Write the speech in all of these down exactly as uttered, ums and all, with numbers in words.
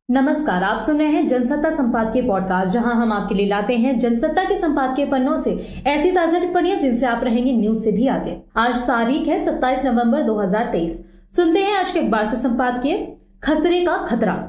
नमस्कार, आप सुन रहे हैं जनसत्ता संपादकीय पॉडकास्ट, जहां हम आपके लिए लाते हैं जनसत्ता के संपादकीय पन्नों से ऐसी ताजा टिप्पणियां जिनसे आप रहेंगे न्यूज से भी आगे। आज तारीख है सत्ताईस नवंबर दो हज़ार तेईस। सुनते हैं आज के अखबार से संपादकीय खसरे का खतरा।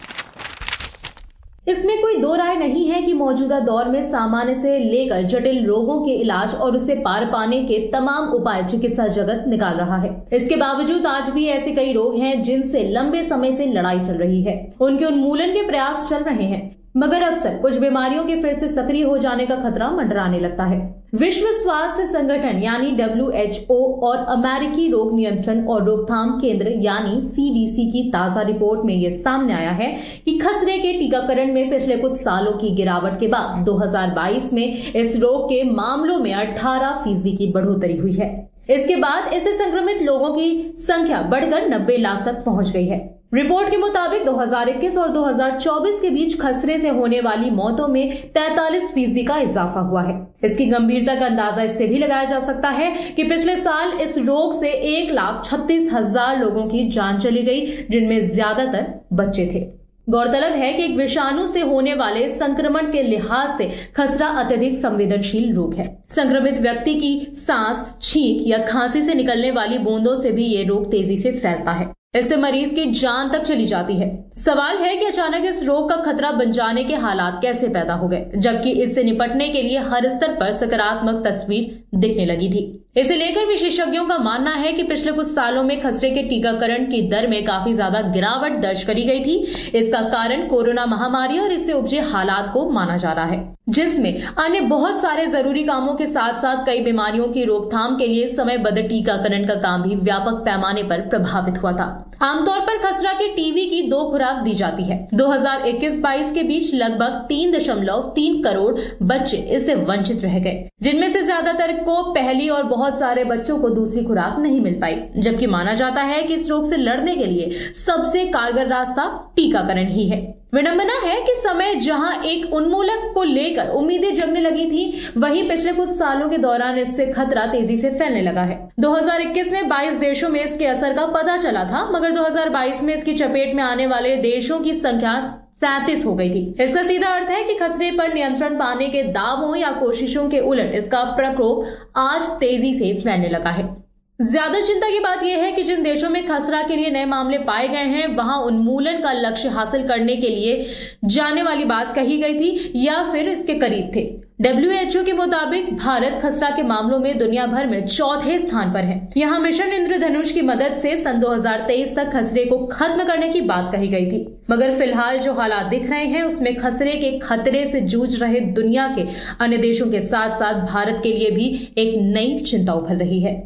इसमें कोई दो राय नहीं है कि मौजूदा दौर में सामान्य से लेकर जटिल रोगों के इलाज और उसे पार पाने के तमाम उपाय चिकित्सा जगत निकाल रहा है। इसके बावजूद आज भी ऐसे कई रोग हैं जिनसे लंबे समय से लड़ाई चल रही है। उनके उन्मूलन के प्रयास चल रहे हैं, मगर अक्सर कुछ बीमारियों के फिर से सक्रिय हो जाने का खतरा मंडराने लगता है। विश्व स्वास्थ्य संगठन यानी डब्ल्यू एच ओ और अमेरिकी रोग नियंत्रण और रोकथाम केंद्र यानी सी डी सी की ताजा रिपोर्ट में ये सामने आया है कि खसरे के टीकाकरण में पिछले कुछ सालों की गिरावट के बाद दो हज़ार बाईस में इस रोग के मामलों में अठारह फीसदी की बढ़ोतरी हुई है। इसके बाद इससे संक्रमित लोगों की संख्या बढ़कर नब्बे लाख तक पहुंच गई है। रिपोर्ट के मुताबिक दो हज़ार इक्कीस और दो हज़ार चौबीस के बीच खसरे से होने वाली मौतों में तैंतालीस फीसदी का इजाफा हुआ है। इसकी गंभीरता का अंदाजा इससे भी लगाया जा सकता है कि पिछले साल इस रोग से एक लाख छत्तीस हजार लोगों की जान चली गई, जिनमें ज्यादातर बच्चे थे। गौरतलब है कि एक विषाणु से होने वाले संक्रमण के लिहाज से खसरा अत्यधिक संवेदनशील रोग है। संक्रमित व्यक्ति की सांस, छींक या खांसी से निकलने वाली बूंदों से भी ये रोग तेजी से फैलता है। इससे मरीज की जान तक चली जाती है। सवाल है कि अचानक इस रोग का खतरा बन जाने के हालात कैसे पैदा हो गए, जबकि इससे निपटने के लिए हर स्तर पर सकारात्मक तस्वीर दिखने लगी थी। इसे लेकर विशेषज्ञों का मानना है कि पिछले कुछ सालों में खसरे के टीकाकरण की दर में काफी ज्यादा गिरावट दर्ज करी गई थी। इसका कारण कोरोना महामारी और इससे उपजे हालात को माना जा रहा है, जिसमें अन्य बहुत सारे जरूरी कामों के साथ साथ कई बीमारियों की रोकथाम के लिए समयबद्ध टीकाकरण का काम भी व्यापक पैमाने पर प्रभावित हुआ था। आमतौर पर खसरा के टीबी की दो खुराक दी जाती है। दो हज़ार इक्कीस बाईस के बीच लगभग तीन दशमलव तीन करोड़ बच्चे इससे वंचित रह गए, जिनमें से ज्यादातर को पहली और बहुत सारे बच्चों को दूसरी खुराक नहीं मिल पाई। जबकि माना जाता है कि इस रोग से लड़ने के लिए सबसे कारगर रास्ता टीकाकरण ही है। विडंबना है कि समय जहां एक उन्मूलक को लेकर उम्मीदें जगने लगी थी, वहीं पिछले कुछ सालों के दौरान इससे खतरा तेजी से फैलने लगा है। दो हज़ार इक्कीस में बाईस देशों में इसके असर का पता चला था, मगर दो हज़ार बाईस में इसकी चपेट में आने वाले देशों की संख्या सैंतीस हो गई थी। इसका सीधा अर्थ है कि खसरे पर नियंत्रण पाने के दावों या कोशिशों के उलट इसका प्रकोप आज तेजी से फैलने लगा है। ज्यादा चिंता की बात यह है कि जिन देशों में खसरा के लिए नए मामले पाए गए हैं, वहां उन्मूलन का लक्ष्य हासिल करने के लिए जाने वाली बात कही गई थी या फिर इसके करीब थे। डब्ल्यू एच ओ के मुताबिक भारत खसरा के मामलों में दुनिया भर में चौथे स्थान पर है। यहाँ मिशन इंद्रधनुष की मदद से सन दो हज़ार तेईस तक खसरे को खत्म करने की बात कही गई थी, मगर फिलहाल जो हालात दिख रहे हैं उसमें खसरे के खतरे से जूझ रहे दुनिया के अन्य देशों के साथ साथ भारत के लिए भी एक नई चिंता उभर रही है।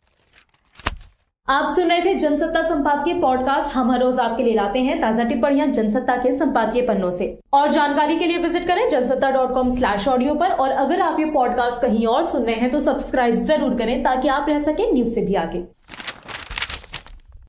आप सुन रहे थे जनसत्ता संपादकीय पॉडकास्ट। हम हर रोज आपके लिए लाते हैं ताजा टिप्पणियां जनसत्ता के संपादकीय पन्नों से। और जानकारी के लिए विजिट करें Jansatta dot com slash audio पर। और अगर आप ये पॉडकास्ट कहीं और सुन रहे हैं तो सब्सक्राइब जरूर करें ताकि आप रह सके न्यूज से भी आगे।